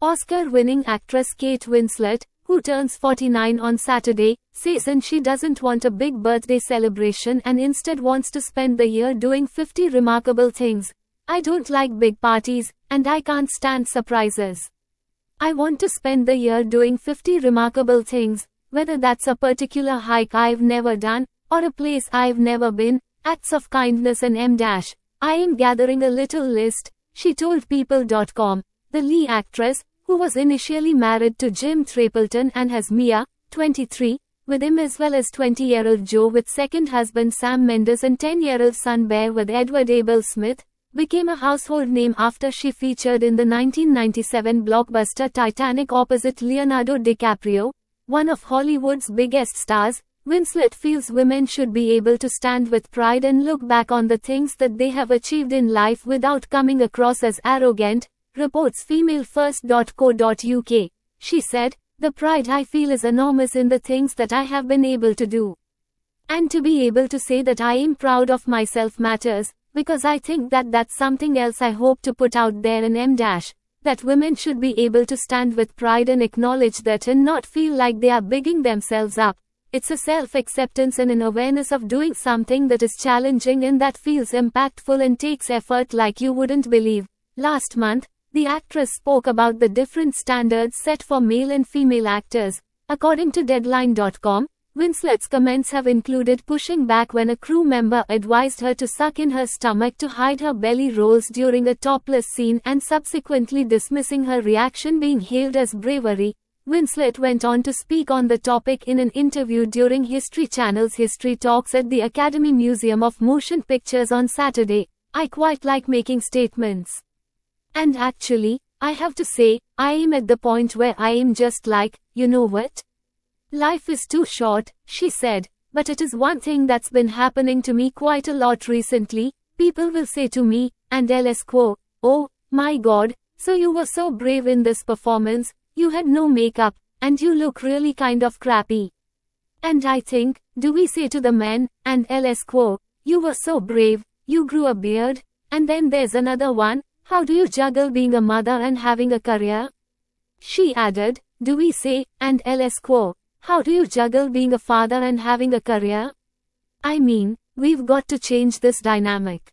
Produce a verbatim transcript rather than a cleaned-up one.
Oscar-winning actress Kate Winslet, who turns forty-nine on Saturday, says and she doesn't want a big birthday celebration and instead wants to spend the year doing fifty remarkable things. I don't like big parties, and I can't stand surprises. I want to spend the year doing fifty remarkable things, whether that's a particular hike I've never done, or a place I've never been, acts of kindness and em dash. I am gathering a little list, she told People dot com. The Lee actress, who was initially married to Jim Trapleton and has Mia, twenty-three, with him as well as twenty-year-old Joe with second husband Sam Mendes and ten-year-old son Bear with Edward Abel Smith, became a household name after she featured in the nineteen ninety-seven blockbuster Titanic opposite Leonardo DiCaprio, one of Hollywood's biggest stars. Winslet feels women should be able to stand with pride and look back on the things that they have achieved in life without coming across as arrogant, reports female first dot co dot U K. She said, "The pride I feel is enormous in the things that I have been able to do. And to be able to say that I am proud of myself matters, because I think that that's something else I hope to put out there in em dash. That women should be able to stand with pride and acknowledge that and not feel like they are bigging themselves up. It's a self-acceptance and an awareness of doing something that is challenging and that feels impactful and takes effort like you wouldn't believe." Last month, the actress spoke about the different standards set for male and female actors. According to Deadline dot com, Winslet's comments have included pushing back when a crew member advised her to suck in her stomach to hide her belly rolls during a topless scene and subsequently dismissing her reaction being hailed as bravery. Winslet went on to speak on the topic in an interview during History Channel's History Talks at the Academy Museum of Motion Pictures on Saturday. "I quite like making statements. And actually, I have to say, I am at the point where I am just like, you know what? Life is too short," she said. "But it is one thing that's been happening to me quite a lot recently. People will say to me, and ls quo, oh, my god, so you were so brave in this performance, you had no makeup, and you look really kind of crappy. And I think, do we say to the men, and ls quo, you were so brave, you grew a beard, and then there's another one, how do you juggle being a mother and having a career?" She added, "Do we say, and ls quo, how do you juggle being a father and having a career? I mean, we've got to change this dynamic.